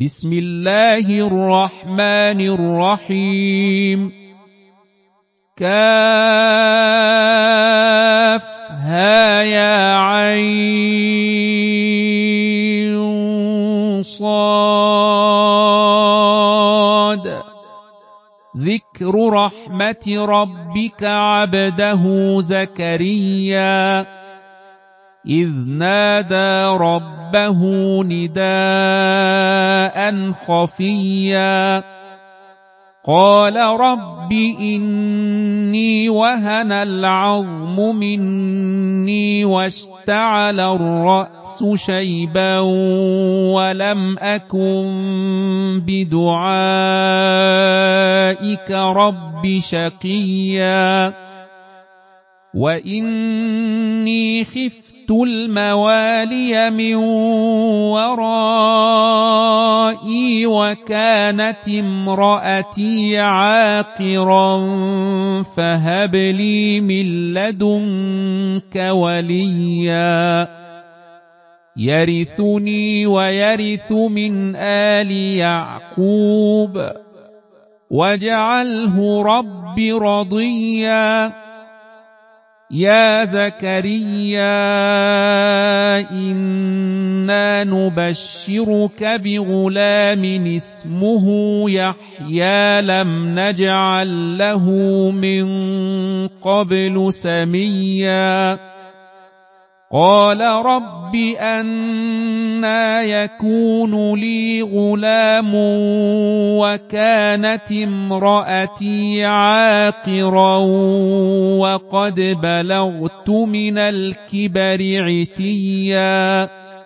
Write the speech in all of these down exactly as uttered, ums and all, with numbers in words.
بسم الله الرحمن الرحيم كافها يا عين صاد ذكر رحمة ربك عبده زكريا إذ نادى ربه نداء خفيا قال رب إني وهن العظم مني واشتعل الرأس شيبا ولم أكن بدعائك رب شقيا وإني خفت الموالي من ورائي وكانت امرأتي عاقرا فهب لي من لدنك وليا يرثني ويرث من آل يعقوب واجعله رب رضيا يا زكريا إنا نبشرك بغلام اسمه يحيى لم نجعل له من قبل سميا قال رب أنى يكون لي غلام وكانت امرأتي عاقرا وقد بلغت من الكبر عتيا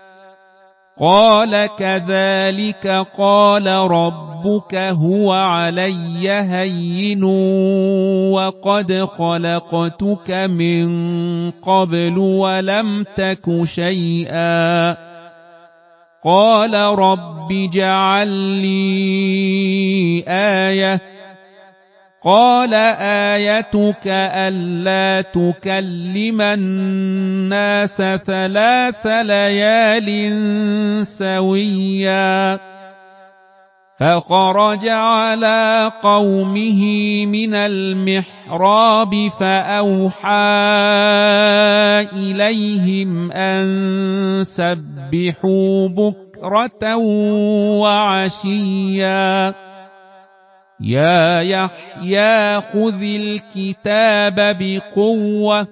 قال كذلك قال ربك هو علي هين وقد خلقتك من قبل ولم تك شيئا قال رب اجعل لي آية قال آيتك ألا تكلم الناس ثلاث ليال سويا فخرج على قومه من المحراب فأوحى إليهم أن سبحوا بكرة وعشيا يا يحيى خذ الكتاب بقوة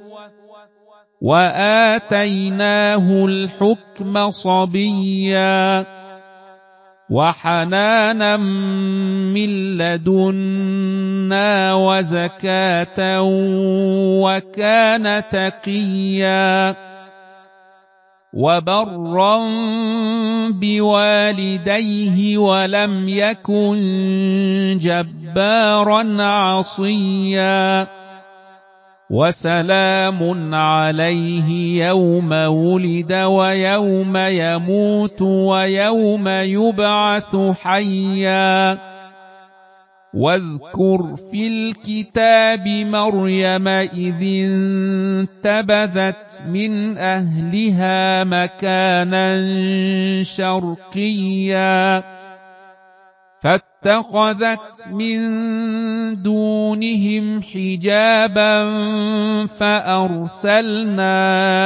وآتيناه الحكم صبيا وحنانا من لدنا وزكاة وكان تقيا وبرا بوالديه ولم يكن جبارا عصيا وسلام عليه يوم ولد ويوم يموت ويوم يبعث حيا واذكر في الكتاب مريم إذ انتبذت من أهلها مكانا شرقيا فاتخذت من دونهم حجابا فأرسلنا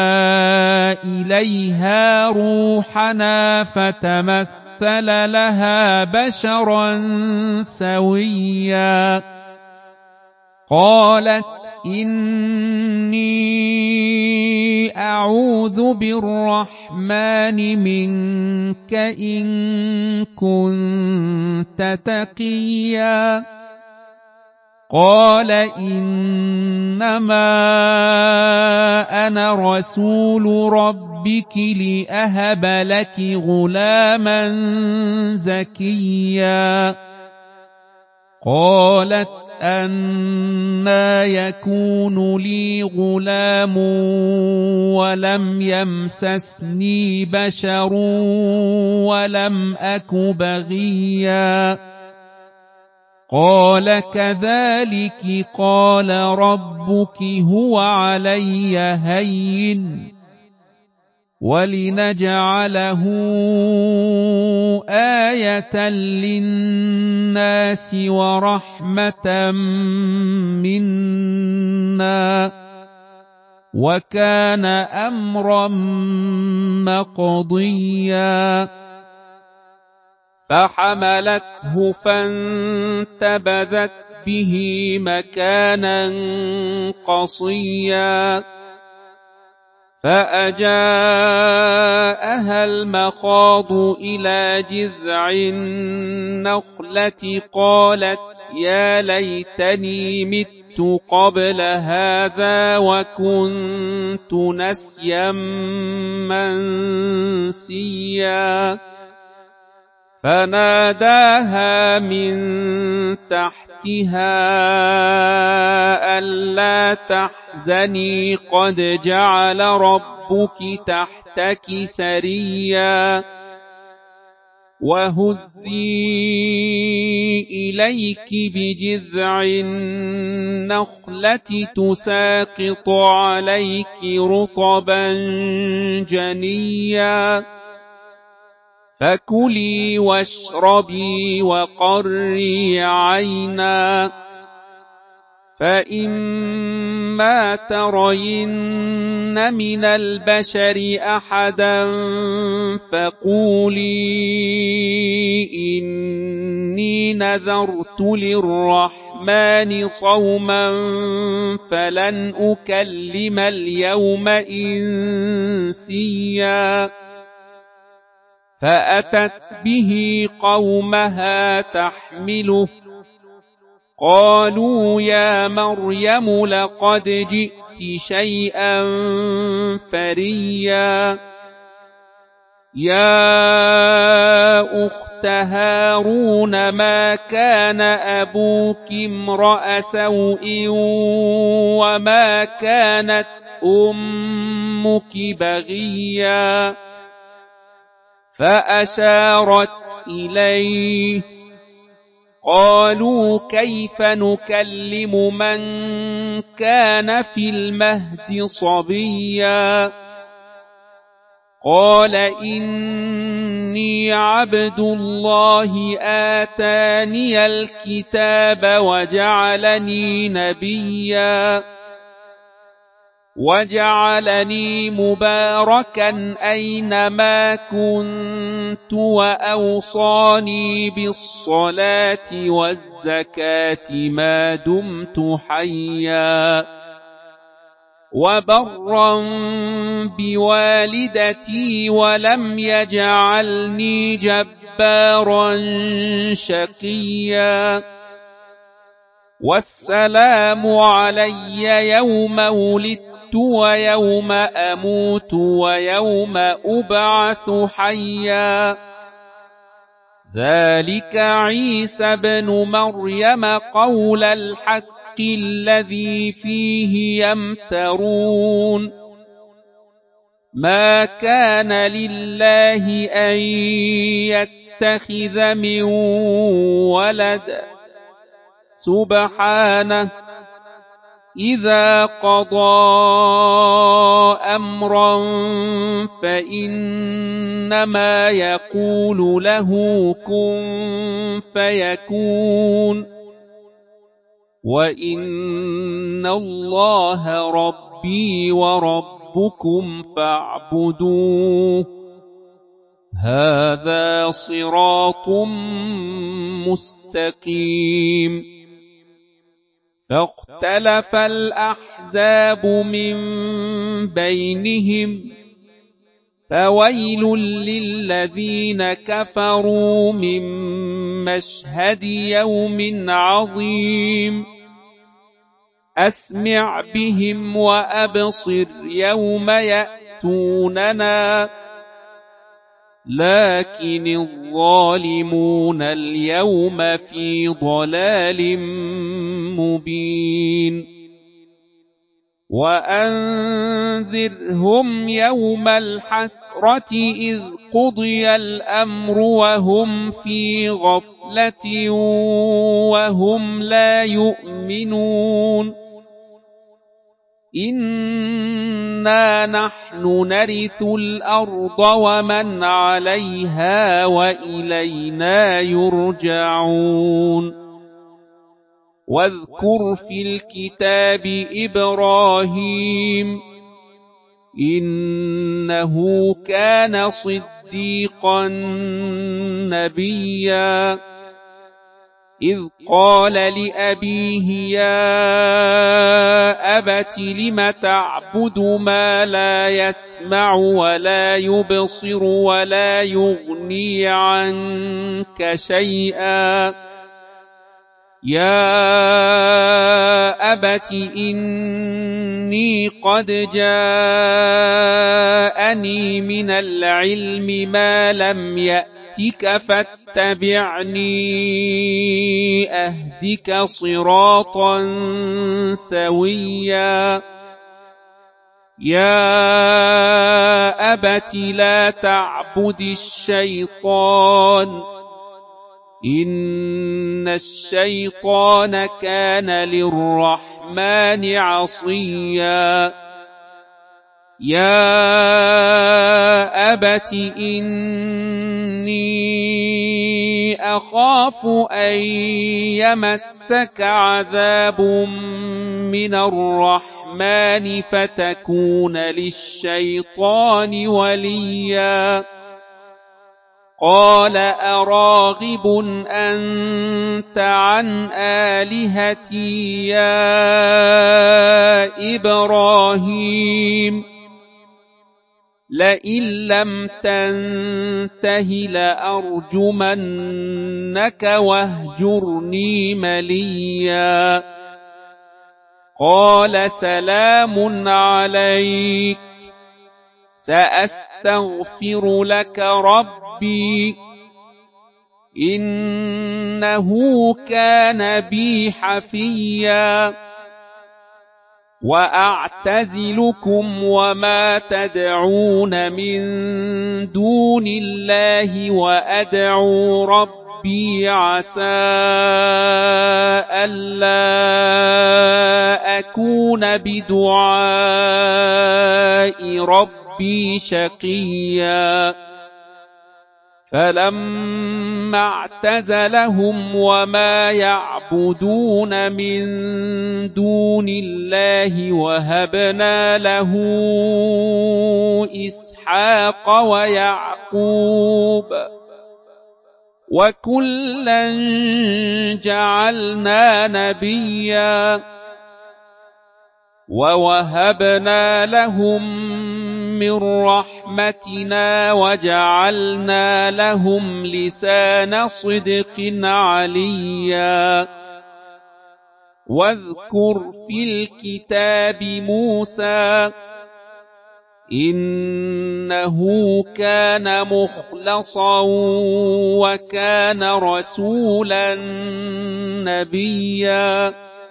إليها روحنا فتمثل لها بشرا سويا قالت إني أعوذ بالرحمن منك إن كنت تقيا قال إنما أنا رسول ربك لأهب لك غلاما زكيا قالت أنى يكون لي غلام ولم يمسسني بشر ولم أك بغيا قال كذلك قال ربك هو علي هين ولنجعله آية للناس ورحمة منا وكان أمرا مقضيا فحملته فانتبذت به مكانا قصيا فأجاءها المخاض إلى جذع النخلة قالت يا ليتني مت قبل هذا وكنت نسيا منسيا فناداها من تحتها ألا تحزني قد جعل ربك تحتك سريا وهزي إليك بجذع النخلة تساقط عليك رطبا جنيا فكلي واشربي وقري عينا فإما ترين من البشر أحدا فقولي إني نذرت للرحمن صوما فلن أكلم اليوم إنسيا فأتت به قومها تحمله قالوا يا مريم لقد جئت شيئا فريا يا أخت هارون ما كان أبوك امرأ سوء وما كانت أمك بغيا فأشارت إليه قالوا كيف نكلم من كان في المهد صبيا قال إني عبد الله آتاني الكتاب وجعلني نبيا وجعلني مباركا أينما كنت وأوصاني بالصلاة والزكاة ما دمت حيا وبرا بوالدتي ولم يجعلني جبارا شقيا والسلام علي يوم ولدت ويوم أموت ويوم أبعث حيا ذلك عيسى بن مريم قول الحق الذي فيه يمترون ما كان لله أن يتخذ من ولد سبحانه إذا قضى أمرا فإنما يقول له كن فيكون وإن الله ربي وربكم فاعبدوه هذا صراط مستقيم فاختلف الأحزاب من بينهم فويل للذين كفروا من مشهد يوم عظيم أسمع بهم وأبصر يوم يأتوننا لكن الظالمون اليوم في ضلال مبين وأنذرهم يوم الحسرة إذ قضي الأمر وهم في غفلة وهم لا يؤمنون إِنَّا نَحْنُ نَرِثُ الْأَرْضَ وَمَنْ عَلَيْهَا وَإِلَيْنَا يُرْجَعُونَ وَاذْكُرْ فِي الْكِتَابِ إِبْرَاهِيمَ إِنَّهُ كَانَ صِدِّيقًا نَبِيًّا إِذْ قَالَ لِأَبِيهِ يَا أَبَتِ لِمَ تَعْبُدُ مَا لَا يَسْمَعُ وَلَا يُبْصِرُ وَلَا يُغْنِي عَنكَ شَيْئًا يَا أَبَتِ إِنِّي قَدْ جَاءَنِي مِنَ الْعِلْمِ مَا لَمْ يَأْتِكَ فَاتَّبِعْنِي أَهْدِكَ صِرَاطًا سَوِيًّا يَا أَبَتِ لَا تَعْبُدِ الشَّيْطَانَ إِنَّ الشَّيْطَانَ كَانَ لِلرَّحْمَنِ عَصِيًّا يَا أَبَتِ إِنِّي أَخَافُ أَن يَمَسَّكَ عَذَابٌ مِّنَ الرَّحْمَنِ فَتَكُونَ لِلشَّيْطَانِ وَلِيًّا قَالَ أَرَاغِبٌ أَنتَ عَنْ آلِهَتِي يَا إِبْرَاهِيمُ لَئِن لَّمْ تَنتَهِ لَأَرْجُمَنَّكَ وَاهْجُرْنِي مَلِيًّا قَالَ سَلَامٌ عَلَيْكَ سَأَسْتَغْفِرُ لَكَ رَبِّي إِنَّهُ كَانَ بِي حَفِيًّا وَأَعْتَزِلُكُمْ وَمَا تَدْعُونَ مِن دُونِ اللَّهِ وَأَدْعُو رَبِّي عَسَىٰ أَلَّا أَكُونَ بِدُعَاءِ رَبِّي شَقِيًّا فَلَمَّا اعْتَزَلَهُمْ وَمَا يَعْبُدُونَ مِن دُونِ اللَّهِ وَهَبْنَا لَهُ إِسْحَاقَ وَيَعْقُوبَ وَكُلًّا جَعَلْنَا نَبِيًّا وَوَهَبْنَا لَهُم مِّن رَّحْمَتِنَا وَجَعَلْنَا لَهُمْ لِسَانَ صِدْقٍ عَلِيًّا وَاذْكُرْ فِي الْكِتَابِ مُوسَىٰ إِنَّهُ كَانَ مُخْلَصًا وَكَانَ رَسُولًا نَّبِيًّا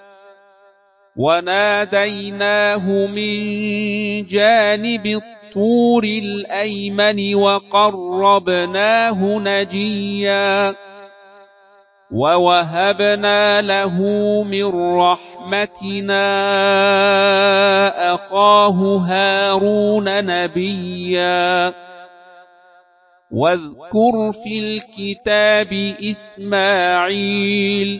وَنَادَيْنَاهُ مِن جَانِبِ الطُّورِ الْأَيْمَنِ وَقَرَّبْنَاهُ نَجِيًّا وَوَهَبْنَا لَهُ مِن رَّحْمَتِنَا أَخَاهُ هَارُونَ نَبِيًّا وَاذْكُرْ فِي الْكِتَابِ إِسْمَاعِيلَ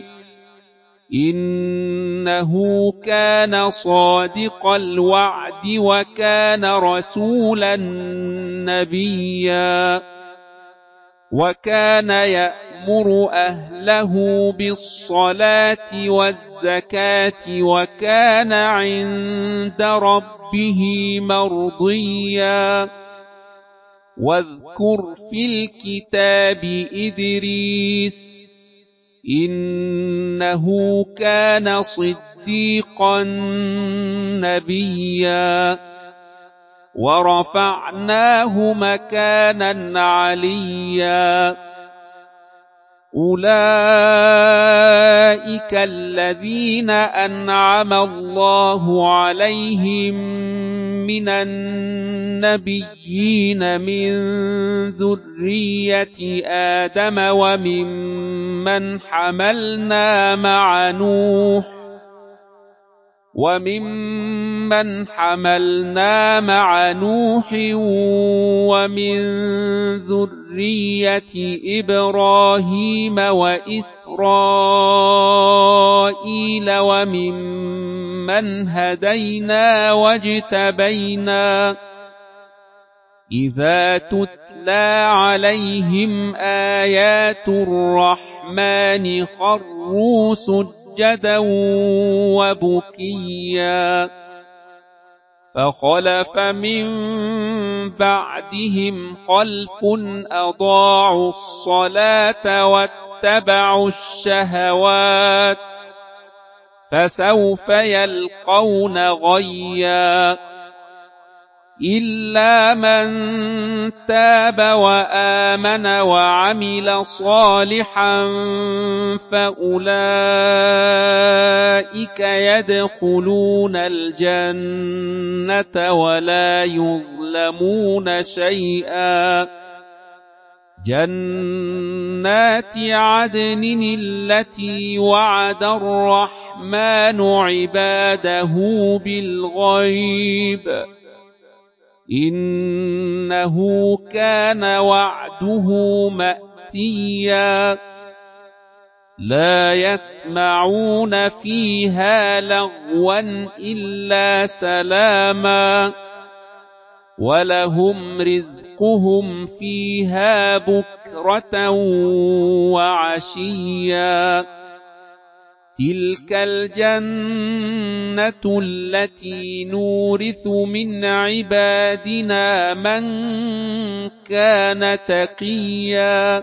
إِنَّهُ كَانَ صَادِقَ الْوَعْدِ وَكَانَ رَسُولًا نَّبِيًّا وَكَانَ يَأْمُرُ أَهْلَهُ بِالصَّلَاةِ وَالزَّكَاةِ وَكَانَ عِندَ رَبِّهِ مَرْضِيًّا وَاذْكُرْ فِي الْكِتَابِ إِدْرِيسَ إِنَّهُ كَانَ صِدِّيقًا نَّبِيًّا وَرَفَعْنَاهُ مَكَانًا عَلِيًّا أُولَٰئِكَ الَّذِينَ أَنْعَمَ اللَّهُ عَلَيْهِم مِّنَ النَّبِيِّينَ مِن ذُرِّيَّةِ آدَمَ وَمِمَّنْ حَمَلْنَا مَعَ نُوحٍ وَمِمَّنْ حَمَلْنَا مَعَ نُوحٍ وَمِنْ ذُرِّيَّةِ إِبْرَاهِيمَ وَإِسْرَائِيلَ وَمِمَّنْ هَدَيْنَا وَاجْتَبَيْنَا إِذَا تُتْلَى عَلَيْهِمْ آيَاتُ الرَّحْمَنِ خَرُّوا سُجَّدًا وَبُكِيًّا فَخَلَفَ مِن بَعْدِهِمْ خَلْفٌ أَضَاعُوا الصَّلَاةَ وَاتَّبَعُوا الشَّهَوَاتِ فَسَوْفَ يَلْقَوْنَ غَيًّا إِلَّا مَن تَابَ وَآمَنَ وَعَمِلَ صَالِحًا فَأُولَئِكَ يَدْخُلُونَ الْجَنَّةَ وَلَا يُظْلَمُونَ شَيْئًا جَنَّاتِ عَدْنٍ الَّتِي وَعَدَ الرَّحْمَنُ عِبَادَهُ بِالْغَيْبِ إِنَّهُ كَانَ وَعْدُهُ مَأْتِيًّا لَا يَسْمَعُونَ فِيهَا لَغْوًا إِلَّا سَلَامًا وَلَهُمْ رِزْقُهُمْ فِيهَا بُكْرَةً وَعَشِيًّا تِلْكَ الْجَنَّةُ الَّتِي نُورِثُ مِنْ عِبَادِنَا مَنْ كَانَ تَقِيًّا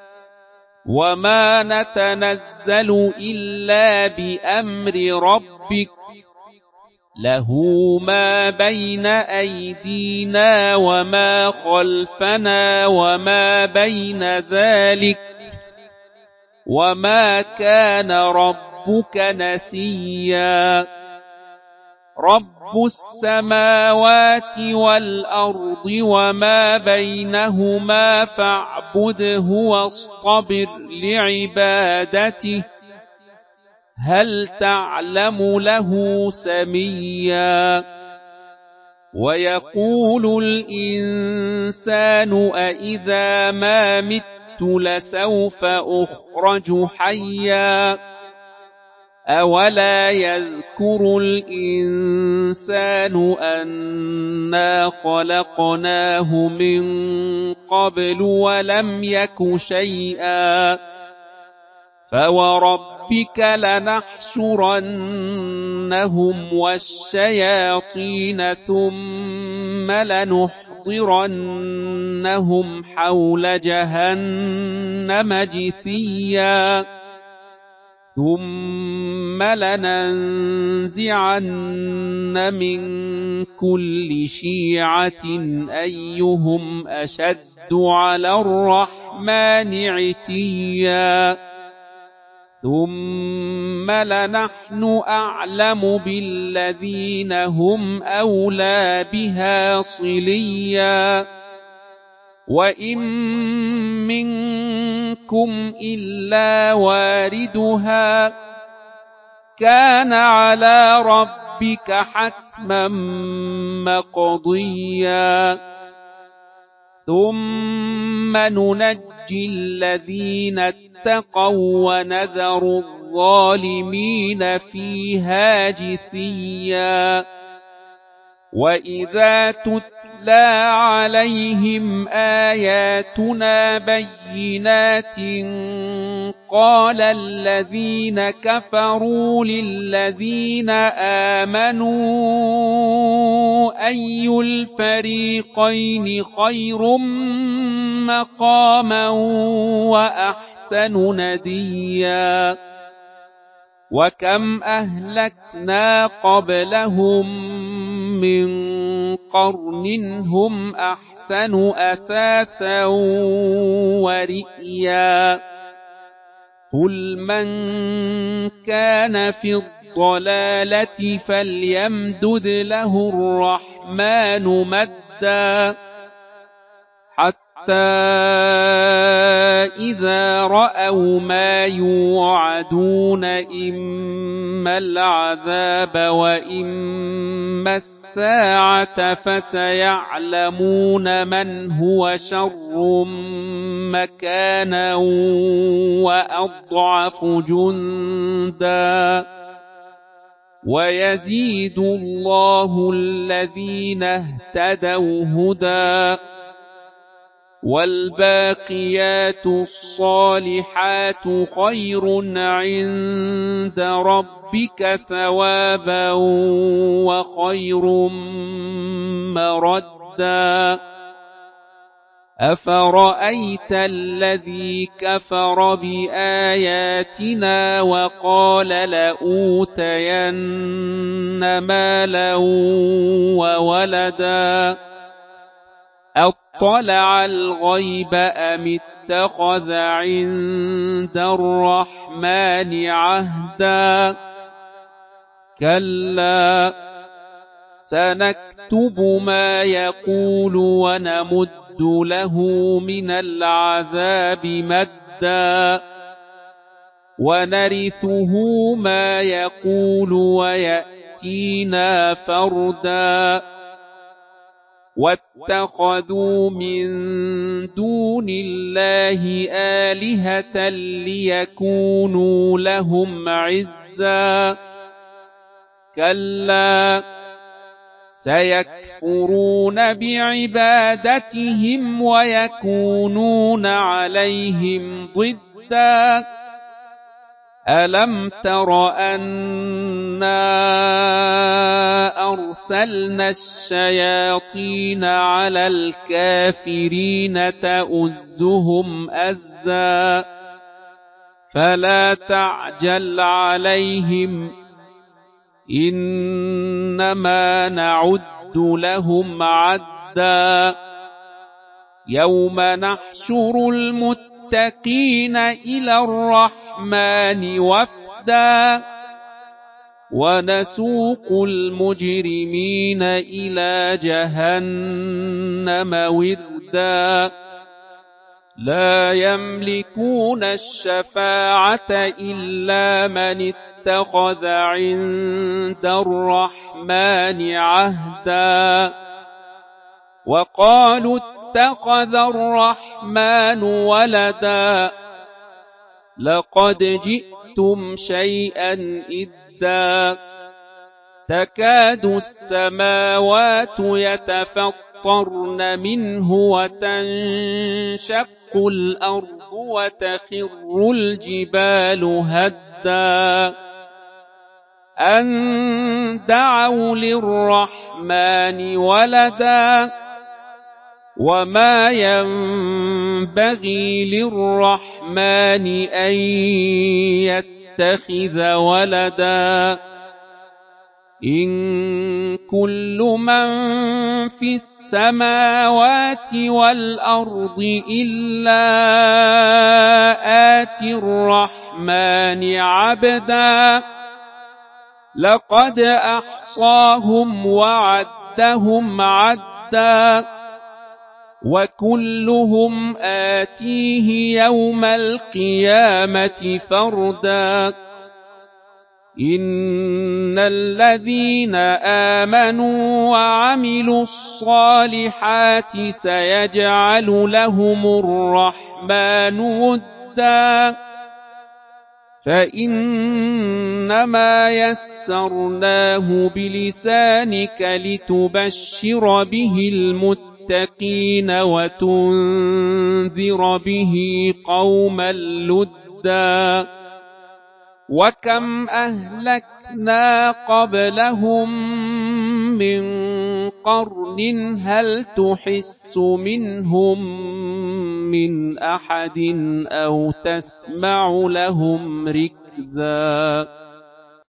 وَمَا نَتَنَزَّلُ إِلَّا بِأَمْرِ رَبِّكَ لَهُ مَا بَيْنَ أَيْدِينَا وَمَا خَلْفَنَا وَمَا بَيْنَ ذَلِكَ وَمَا كَانَ رَبُّكَ نَسِيًّا رَبُّ السَّمَاوَاتِ وَالْأَرْضِ وَمَا بَيْنَهُمَا فَاعْبُدْهُ وَاصْطَبِرْ لِعِبَادَتِهِ هَلْ تَعْلَمُ لَهُ سَمِيًّا وَيَقُولُ الْإِنسَانُ أَإِذَا مَا مِتُّ لَسَوْفَ أُخْرَجُ حَيًّا أَوَلَا يَذْكُرُ الْإِنسَانُ أَنَّا خَلَقْنَاهُ مِنْ قَبْلُ وَلَمْ يَكُ شَيْئًا فَوَرَبِّكَ لَنَحْشُرَنَّهُمْ وَالشَّيَاطِينَ ثُمَّ لَنُحْضِرَنَّهُمْ حَوْلَ جَهَنَّمَ جِثِيًّا ثُمَّ لَنَنزِعَنَّ مِنْ كُلِّ شِيعَةٍ أَيُّهُمْ أَشَدُّ عَلَى الرَّحْمَنِ عِتِيًّا ثُمَّ لَنَحْنُ أَعْلَمُ بِالَّذِينَ هُمْ أَوْلَى بِهَا صِلِيًّا وَإِن مِّنكُمْ إِلَّا وَارِدُهَا كَانَ عَلَى رَبِّكَ حَتْمًا مَّقْضِيًّا ثُمَّ نُنَجِّي الَّذِينَ اتَّقَوا وَنَذَرُ الظَّالِمِينَ فِيهَا جِثِيًّا وَإِذَا تُتْلَى عَلَيْهِمْ آيَاتُنَا بَيِّنَاتٍ قَالَ الَّذِينَ كَفَرُوا لِلَّذِينَ آمَنُوا أَيُّ الْفَرِيقَيْنِ خَيْرٌ مَّقَامًا وَأَحْسَنُ نَدِيًّا وَكَمْ أَهْلَكْنَا قَبْلَهُم مِّن قَرْنٍ هُمْ أَحْسَنُ أَثَاثًا وَرِئْيًا قُلْ مَن كَانَ فِي الضَّلَالَةِ فَلْيَمْدُدْ لَهُ الرَّحْمَنُ مَدًّا حَتَّىٰ إذا رأوا ما يوعدون إما العذاب وإما الساعة فسيعلمون من هو شر مكانا وأضعف جندا ويزيد الله الذين اهتدوا هدى والباقيات الصالحات خير عند ربك ثوابا وخير مردا أفرأيت الذي كفر بآياتنا وقال لأوتين مالا وولدا أطلع الغيب أم اتخذ عند الرحمن عهدا كلا سنكتب ما يقول ونمد له من العذاب مدا ونرثه ما يقول ويأتينا فردا واتخذوا من دون الله آلهة ليكونوا لهم عزا كلا سيكفرون بعبادتهم ويكونون عليهم ضدا ألم تر أنا أرسلنا الشياطين على الكافرين تؤزهم أزا فلا تعجل عليهم إنما نعد لهم عدا يوم نحشر المتقين إلى الرحمن وفدا ونسوق المجرمين إلى جهنم وردا لا يملكون الشفاعة إلا من اتخذ عند الرحمن عهدا وقالوا اتخذ الرحمن ولدا لقد جئتم شيئا إدا تكاد السماوات يتفطرن منه وتنشق الأرض وتخر الجبال هدا أن دعوا للرحمن ولدا وما ينبغي للرحمن أن يتخذ ولدا إن كل من في السماوات والأرض إلا آتي الرحمن عبدا لقد أحصاهم وعدهم عدا وكلهم آتيه يوم القيامة فردا إن الذين آمنوا وعملوا الصالحات سيجعل لهم الرحمن ودا فإنما يسرناه بلسانك لتبشر به المتقين وتنذر به قوما لدا وكم أهلكنا قبلهم من قرن هل تحس منهم من أحد أو تسمع لهم ركزا